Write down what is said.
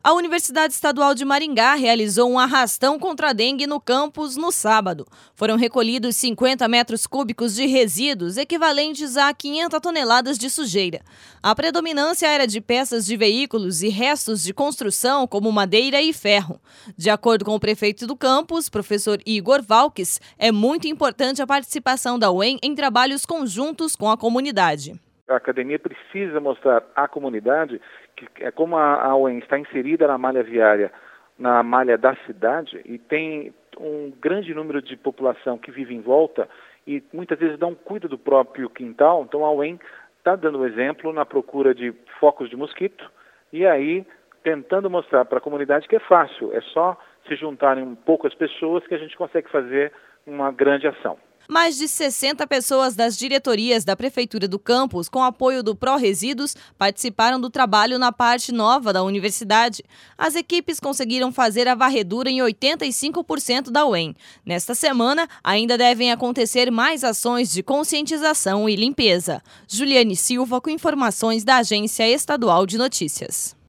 A Universidade Estadual de Maringá realizou um arrastão contra a dengue no campus no sábado. Foram recolhidos 50 metros cúbicos de resíduos, equivalentes a 500 toneladas de sujeira. A predominância era de peças de veículos e restos de construção, como madeira e ferro. De acordo com o prefeito do campus, professor Igor Valques, é muito importante a participação da UEM em trabalhos conjuntos com a comunidade. A academia precisa mostrar à comunidade que é como a UEM está inserida na malha viária, na malha da cidade, e tem um grande número de população que vive em volta e muitas vezes não cuida do próprio quintal. Então a UEM está dando o exemplo na procura de focos de mosquito e aí tentando mostrar para a comunidade que é fácil, é só se juntarem poucas pessoas que a gente consegue fazer uma grande ação. Mais de 60 pessoas das diretorias da Prefeitura do campus, com apoio do Pró-Resíduos, participaram do trabalho na parte nova da universidade. As equipes conseguiram fazer a varredura em 85% da UEM. Nesta semana, ainda devem acontecer mais ações de conscientização e limpeza. Juliane Silva, com informações da Agência Estadual de Notícias.